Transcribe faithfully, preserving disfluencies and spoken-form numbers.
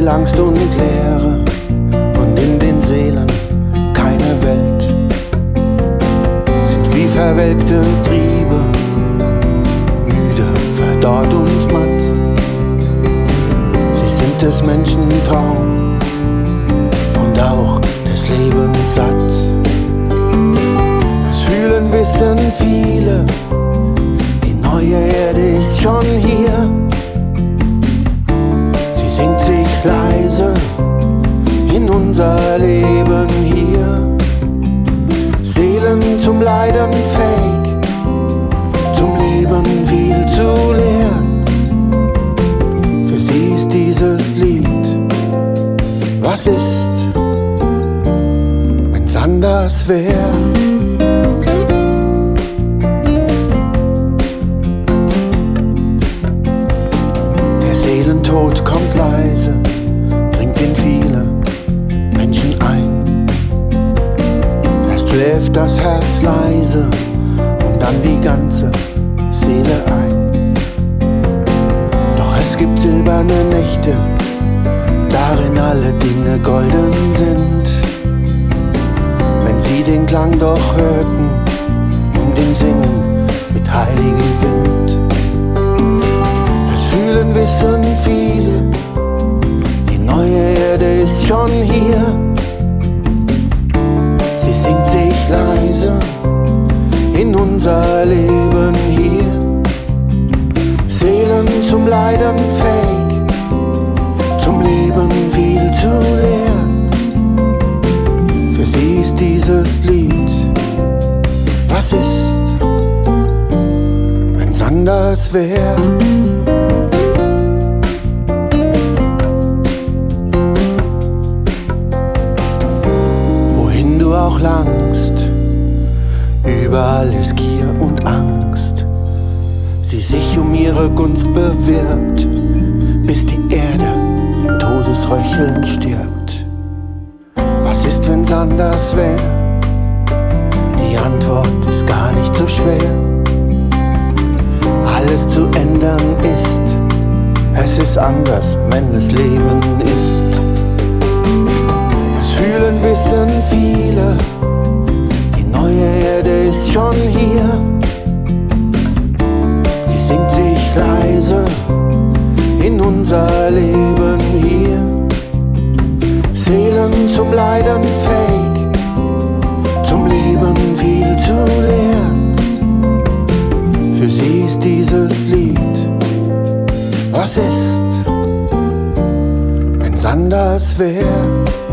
viel Angst und Leere und in den Seelen keine Welt. Sind wie verwelkte Triebe, müde, verdorrt und matt. Sie sind des Menschen Traum und auch des Lebens satt. Das Fühlen wissen viele, die neue Erde ist schon hier. Sie singt sich leise in unser Leben hier. Seelen zum Leiden fähig, zum Leben viel zu leer. Für sie ist dieses Lied, was ist, wenn's anders wär? Der Seelentod kommt leise, dringt in viele Menschen ein. Erst schläft das Herz leise und dann die ganze Seele ein. Doch es gibt silberne Nächte, darin alle Dinge golden sind. Wenn sie den Klang doch hörten, in dem Singen mit heiligem Wind. Das Fühlen wissen viele, die neue Erde ist schon hier. Sie singt sich leise in unser Leben hier. Seelen zum Leiden fähig, zum Leben viel zu leer. Für sie ist dieses Lied, was ist, wenn's anders wär? Wohin du auch langst, überall ist Gier und Angst. Sie sich um ihre Gunst bewirbt, bis die Erde im Todesröcheln stirbt. Was ist, wenn's anders wär? Die Antwort ist gar nicht so schwer. Alles zu ändern ist, es ist anders, wenn es Leben ist. Das Fühlen wissen viele, die neue Erde ist schon hier. Sie singt sich leise in unser Leben hier. Seelen zum Leiden fähig, zum Leben viel zu leer. Für sie ist dieses Lied, was ist, wenn's anders wär?